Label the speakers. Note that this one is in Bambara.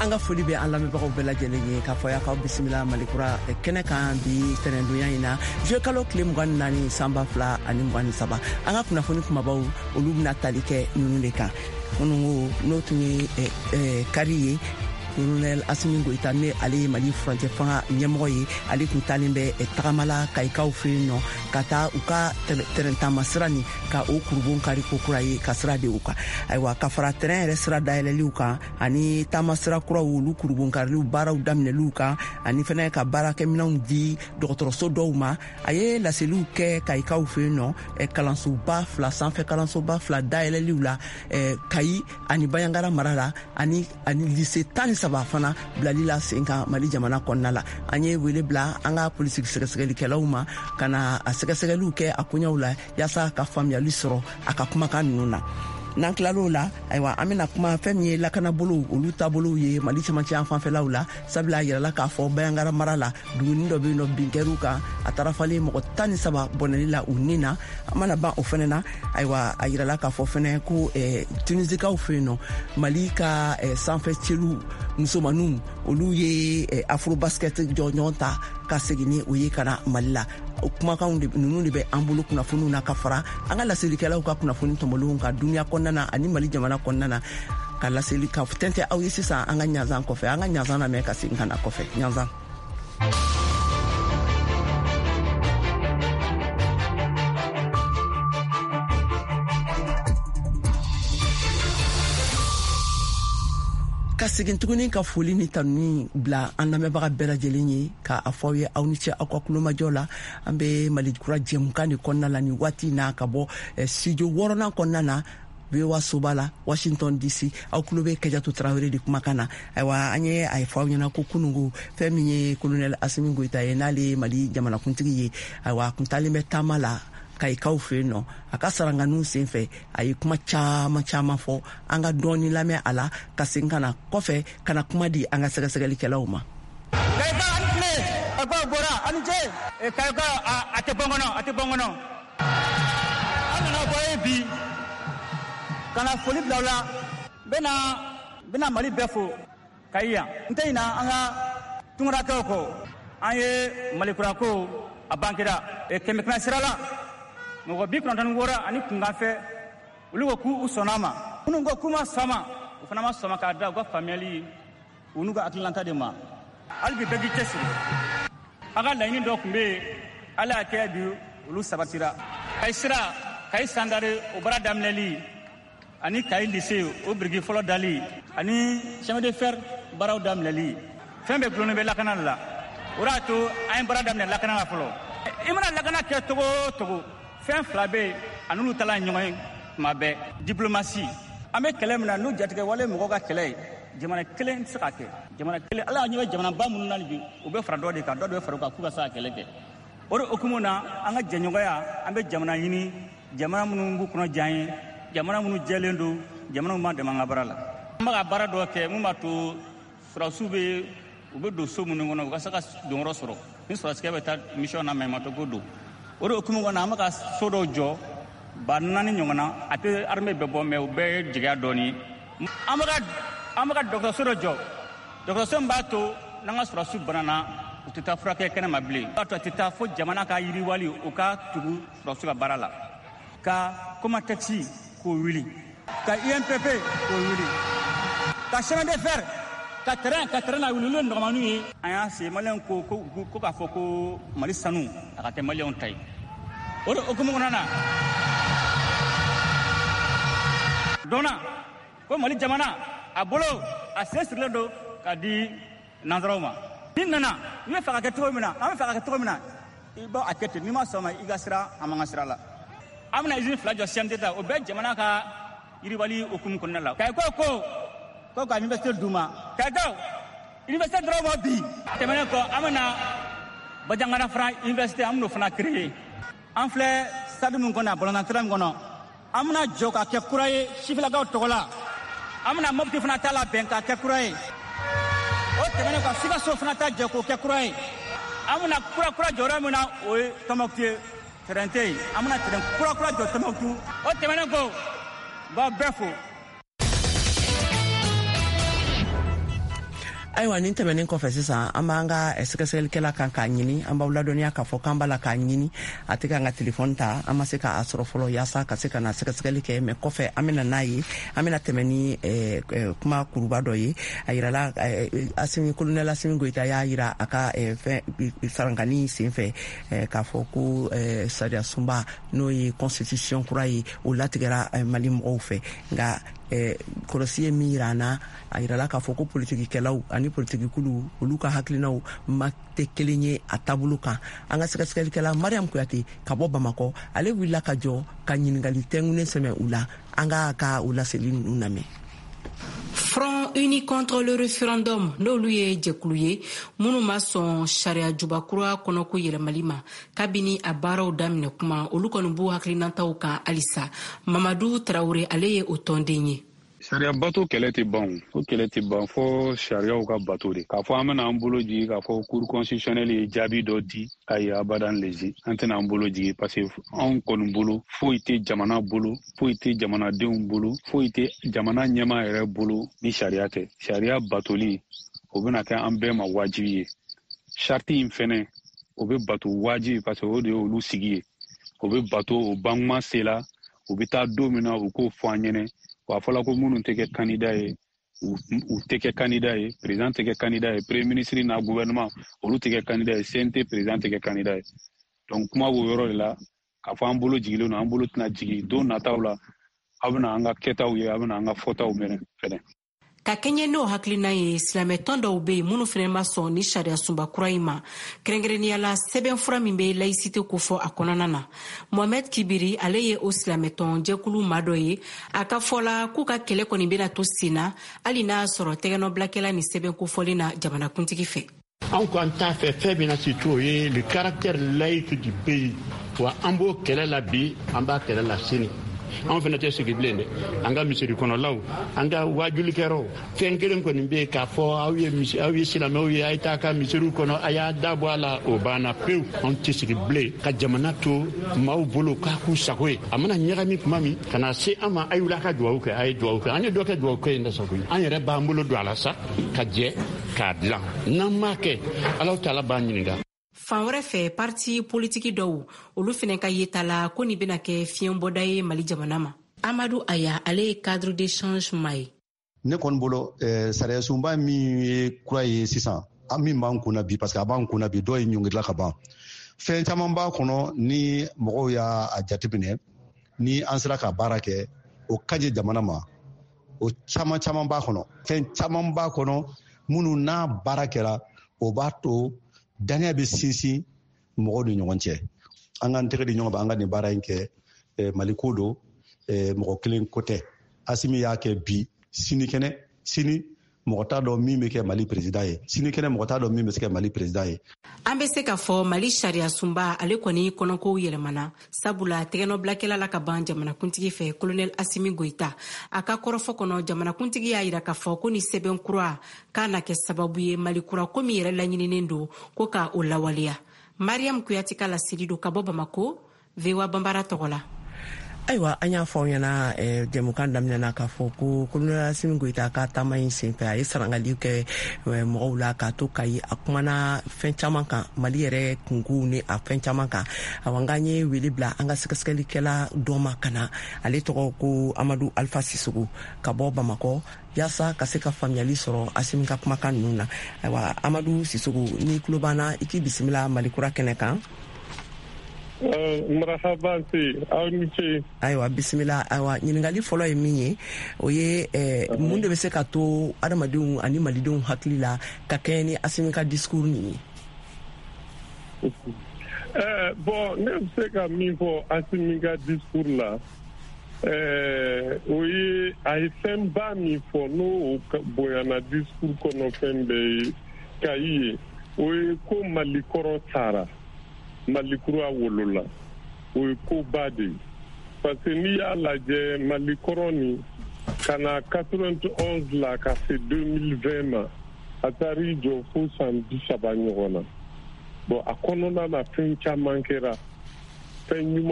Speaker 1: anga foli be an lamɛbagaw bɛɛ lajɛlen ye k'a fɔ y'a kaw bisimila malikura kɛnɛ kan bi tɛnɛndonya in na juwe kalo tile 24 sanba 2023 an ka kunnafoni kumabaw olu bɛna tali kɛ ninnu de kan minnu n'o tun ye kari ye Colonel Assimi Goïta ne ale Mali frontière fanga ɲɛmɔgɔ ye ale tun talen bɛ tagamala kayikaw fɛ yen nɔ ka taa u ka terrain taama sira ni ka o kurubon kari ko kura ye ka sira de u kan ayiwa ka fara terrain yɛrɛ sira dayɛlɛliw kan ani taama sira kuraw olu kurubon kariliw baaraw daminɛliw kan ani fɛnɛ ka baarakɛminɛnw di dɔgɔtɔrɔso dɔw ma a ye laseliw kɛ kayikaw fɛ yen nɔ kalansoba 2 sanfɛ kalansoba 2 dayɛlɛliw la Kayi ani Bayangara mara la ani lycée 13 fana bilali la sen kan Mali jamana kɔnɔna la an ye wele bila an ka polisi sɛgɛsɛgɛlikɛlaw ma ka na a sɛgɛsɛgɛliw kɛ a koɲɛw la yaasa ka faamuyali sɔrɔ a ka kumakan ninnu na n'an tilal'o la ayiwa an bɛna kuma fɛn min ye lakanabolow olu taabolow ye Mali cɛmancɛ yan fanfɛlaw la sabula a yirala k'a fɔ Bayangara mara la duguni dɔ bɛ yen nɔ bin kɛr'u kan a tarafalen mɔgɔ 13 bɔnɛli la u nin na an mana ban o fɛnɛ na ayiwa a yirala k'a fɔ fɛnɛ ko Tunisikaw fɛ yen nɔ Mali ka sanfɛ cɛlu musomaninw olu ye afrobasket jɔɲɔgɔn ta ka segin ni o ye ka na Mali la o kumakanw ninnu de bɛ an bolo kunnafoniw na ka fara an ka laselikɛlaw ka kunnafoni tɔmɔlenw ka duniya kɔnɔna na ani Mali jamana kɔnɔna na ka laseli ka tɛntɛ aw ye sisan an ka ɲazan kɔfɛ an ka ɲazan lamɛn ka segin ka na kɔfɛ ɲazan ka segin tuguni ka foli ni tanuni bila an lamɛnbaga bɛɛ lajɛlen ye ka a fɔ ye aw ni cɛ aw ka kulomajɔ la an bɛ Malikura jɛmukan de kɔnɔna la ni waati na ka bɔ studio 6nan kɔnɔna na VOA soba la Washington DC aw kulo bɛ Kajatu Tarawele de kumakan na ayiwa an ye a fɔ aw ɲɛna ko kunungo fɛn min ye Colonel Assimi Goïta ye n'ale Mali jamanakuntigi ye ayiwa a kun talen bɛ taama la kayikaw fɛ yen nɔ a ka saranganiw senfɛ a ye kuma caman fɔ an ka dɔɔni lamɛn a la ka segin ka na kɔfɛ ka na kuma di an ka sɛgɛsɛgɛlikɛlaw ma
Speaker 2: kayika ani tile a ko bɔra ani ce kayika a tɛ bɔn kɔnɔ an nana bɔ ye bi ka na foli bila u la bɛna Mali bɛɛ fo Kayi yan n tɛ ɲina an ka tunkarakɛw kɔ an ye Malikura ko a bankera kɛmɛkɛmɛ sira la mɔgɔ 96 ani kunkan fɛ olu ko k'u sɔnna ma minnu ko k'u ma sɔn ma u fana ma sɔn ma k'a da u ka faamuyali u n'u ka hakililanta de ma hali bi bɛɛ k'i cɛsiri a ka laɲini dɔ tun bɛ yen ala y'a kɛ bi olu sabatira Kayi sandare o baara daminɛli ani Kayi lycée o biriki fɔlɔ dali ani chemin de fer baaraw daminɛli fɛn bɛɛ gulonnen bɛ lakana de la o de y'a to an ye baara daminɛ lakana la fɔlɔ i mana lakana kɛ togo o togo fɛn fila bɛ yen a n'olu tala ɲɔgɔn ye tuma bɛɛ diplomasi an bɛ kɛlɛ min na n'u jatigɛ wale mɔgɔw ka kɛlɛ ye jamana kelen tɛ se ka kɛ jamana kelen ala y'a ɲɛ bɛ jamanaba minnu na bi u bɛ fara dɔ de kan dɔ bɛ fara u kan k'u ka se ka kɛlɛ kɛ o de hukumu na an ka jɛɲɔgɔnya an bɛ jamana ɲini jamana minnu b'u kɔnɔ jan ye jamana minnu jɛlen don jamana minnu b'an dɛmɛ an ka baara la an bɛ ka baara dɔ kɛ mun b'a to sɔrɔsiw bɛ don so minnu kɔnɔ u ka se ka donyɔrɔ sɔrɔ ni sɔrɔsikɛ bɛ taa mission na mais ma to ko don o de hukumu kɔnɔ an bɛ ka so dɔw jɔ 4 ɲɔgɔn na a tɛ armée bɛɛ bɔ mais u bɛɛ ye jigiya dɔɔni an bɛ ka dɔgɔtɔrɔso dɔ jɔ dɔgɔtɔrɔso min b'a to n'an ka sɔrɔsiw banana u tɛ taa furakɛ kɛnɛ ma bilen b'a to a tɛ taa fo jamana ka yiriwali u ka tugu sɔrɔsiw ka baara la ka Comatex k'o wuli ka INPP k'o wuli ka chemin de fer ka terrain na wuli olu nɔgɔmaniw ye an y'a se maliyɛnw ko k'a fɔ ko Mali sanu a ka kɛ maliyɛnw ta ye o de hukumu kɔnɔna na dɔnna ko Mali jamana a bolo a sen sirilen don ka di nanzaraw ma ni nana i bɛ fɛ ka kɛ cogo min na an bɛ fɛ ka kɛ cogo min na i b'a kɛ ten n'i ma sɔn ma i ka sira an man ka sira la an bɛna usine 2 jɔ CMDT o bɛɛ jamana ka yiriwali hukumu kɔnɔna la Kayi ko ka université d'u ma Kayi université dɔrɔn ma bi tɛmɛnen kɔ an bɛna Bajangara fana université an bɛn'o fana créer an filɛ stade min kɔnɔ balontan min kɔnɔ an bɛna jɔ ka kɛ kura ye sifilakaw tɔgɔ la an bɛna Mopti fana ta labɛn ka kɛ kura ye o tɛmɛnen kɔ Sikaso fana ta jɛ k'o kɛ kura ye an bɛna kura jɔyɔrɔ min na o ye Tɔnbukutu ye terrain tɛ yen an bɛna terrain kura jɔ Tɔnbukutu o tɛmɛnen kɔ b'a bɛɛ fo
Speaker 1: ayiwa nin tɛmɛnen kɔfɛ sisan an b'an ka sɛgɛsɛgɛlikɛla kan k'a ɲini an b'aw ladɔniya k'a fɔ k'an b'a la k'a ɲini a tɛ k'an ka telefɔni ta an ma se k'a sɔrɔ fɔlɔ yaasa ka se ka na sɛgɛsɛgɛli kɛ mɛ kɔfɛ an bɛna n'a ye an bɛna tɛmɛ ni kuma kuruba dɔ ye a yirala kolonɛl Asimi Goyita y'a yira a ka sarankani sen fɛ k'a fɔ ko sariya sunba n'o ye constitution kura ye o latigɛra Mali mɔgɔw fɛ nka kɔlɔsi ye min yira an na a yirala k'a fɔ ko politikikɛlaw ani politikikulu olu ka hakilinaw ma tɛ kelen ye a taabolo kan an ka sɛgɛsɛgɛlikɛla Mariam Kuyate ka bɔ Bamakɔ ale wulila ka jɔ ka ɲininkali tɛngunen sɛmɛ u la an ka u laseli ninnu lamɛn.
Speaker 3: Front uni contre le référendum n'olu ye jɛkulu ye minnu ma sɔn sariya jubakura kɔnɔko yɛlɛmali ma kabini a baaraw daminɛ kuma olu kɔni b'u hakilinataw kan halisa. Mamadou Traoré ale ye o tɔnden ye.
Speaker 4: Sariya bato kɛlɛ tɛ ban o kɛlɛ tɛ ban fɔ sariyaw ka bato de k'a fɔ an bɛna an bolo jigi k'a fɔ cour constitutionnelle ye jaabi dɔ di ayi abadan lezi an tɛna an bolo jigi parce que anw kɔni bolo foyi tɛ jamana bolo foyi tɛ jamanadenw bolo foyi tɛ jamana ɲɛmaa yɛrɛ bolo ni sariya tɛ sariya batoli o bɛna kɛ an bɛɛ ma wajibi ye charte in fɛnɛ o bɛ bato wajibi parce que o de ye olu sigi ye o bɛ bato o bankuma sela o bɛ taa don min na u k'o fɔ an ɲɛnɛ wa fɔla ko minnu tɛ kɛ candidat ye u tɛ kɛ candidat ye président tɛ kɛ candidat ye premier ministre n'a gouvernement olu tɛ kɛ candidat ye CNT président tɛ kɛ candidat ye donc kuma b'o yɔrɔ de la k'a fɔ an bolo jigilen don an bolo tɛna jigi don nataw la aw bɛna an ka kɛtaw ye aw bɛna an ka fɔtaw mɛnɛ fɛnɛ.
Speaker 3: Ka kɛɲɛ n'o hakilina ye silamɛtɔn dɔw bɛ yen minnu fana ma sɔn ni sariya sunba kura in ma kɛrɛnkɛrɛnnenya la sɛbɛnfura min bɛ laïcité ko fɔ a kɔnɔna na. Mohamed Kibiri ale ye o silamɛtɔn jɛkulu maa dɔ ye a ka fɔla k'u ka kɛlɛ kɔni bɛna to sen na hali n'a sɔrɔ tɛgɛnɔbilakɛla ni sɛbɛn kofɔlen na jamanakuntigi fɛ.
Speaker 5: Anw ko an t'a fɛ fɛn bɛna se to ye le caractère laïque du pays wa an b'o kɛlɛ la bi an b'a kɛlɛ la sini. An fana tɛ sigi bilen dɛ an ka misiri kɔnɔlaw an ka wajulikɛlaw fɛn kelen kɔni bɛ yen k'a fɔ aw ye silamɛw ye a ye taa ka misiriw kɔnɔ a y'a dabɔ a la o banna pewu an tɛ sigi bilen ka jamana to maaw bolo k'a k'u sago ye a mana ɲagami tuma min ka na se an ma a y'ula ka dugawu kɛ a ye dugawu kɛ an ye dɔ kɛ dugawu kɛ in da sago ye an yɛrɛ b'an bolo don a la sa ka jɛ k'a dilan n'an m'a kɛ Alahu Taala b'an ɲininka.
Speaker 3: Fan wɛrɛ fɛ parti politiki dɔw olu fɛnɛ ka yeta la ko nin bɛna kɛ fiɲɛbɔda ye Mali jamana ma. Amadou Aya ale ye cadre d'échange ma ye.
Speaker 6: Ne kɔni bolo sariya sunba min ye kura ye sisan an min b'an kunna bi parce que a b'an kunna bi dɔw ye ɲɔngirila ka ban fɛn caman b'a kɔnɔ ni mɔgɔw y'a jateminɛ ni an sera ka baara kɛ o ka di jamana ma o caman b'a kɔnɔ fɛn caman b'a kɔnɔ minnu n'a baara kɛra o b'a to daniya bɛ sinsin mɔgɔw ni ɲɔgɔn cɛ an k'an tɛgɛ di ɲɔgɔn ma an ka nin baara in kɛ Mali ko don mɔgɔ kelen ko tɛ Asimi y'a kɛ bi sini mɔgɔ t'a dɔn min bɛ kɛ Mali président ye sini kɛnɛ mɔgɔ t'a dɔn min bɛ se kɛ Mali président ye.
Speaker 3: An bɛ se ka fɔ Mali sariya sunba ale kɔni kɔnɔkow yɛlɛmana sabula tɛgɛnɔbilakɛla la ka ban jamanakuntigi fɛ colonel Asimi Goyita a ka kɔrɔfɔ kɔnɔ jamanakuntigi y'a jira k'a fɔ ko ni sɛbɛn kura k'a na kɛ sababu ye Mali kura ko min yɛrɛ laɲininen don ko ka o lawaleya. Mariam Kuyate ka laseli don ka bɔ Bamako VOA Bambara tɔgɔ la.
Speaker 1: Ayiwa an y'a fɔ aw ɲɛna jɛmukan daminɛna k'a fɔ ko kolonɛl Asimi Goyita ka taama in senfɛ a ye sarangaliw kɛ mɔgɔw la k'a to Kayi a kumana fɛn caman kan Mali yɛrɛ kunkow ni a fɛn caman kan awa n'an ye wele bila an ka sɛgɛsɛgɛlikɛla dɔ ma ka na ale tɔgɔ ko Amadou Alpha Sissogo ka bɔ Bamakɔ yaasa ka se ka faamuyali sɔrɔ Asimi ka kumakan ninnu na. Ayiwa Amadou Sissogo ni tulo b'an na i k'i bisimila Malikura kɛnɛ kan.
Speaker 7: Marhaba se aw ni ce.
Speaker 1: Ayiwa bisimila ayiwa ɲininkali fɔlɔ ye min ye o ye mun de bɛ se ka to adamadenw ani malidenw hakili la ka kɛɲɛ ni Asimi ka discours nin ye.
Speaker 7: Bon ne bɛ se ka min fɔ Asimi ka discours la o ye a ye fɛn ba min fɔ n'o bonyana discours kɔnɔ fɛn bɛɛ ye Kayi ye o ye ko Mali kɔrɔ taara. Malikura wolola o ye ko ba de ye parce que n'i y'a lajɛ Malikɔrɔ nin ka na 91 la ka se 2020 ma a taar'i jɔ fo san 30 ɲɔgɔn na bon a kɔnɔna na fɛn caman kɛra fɛn ɲuman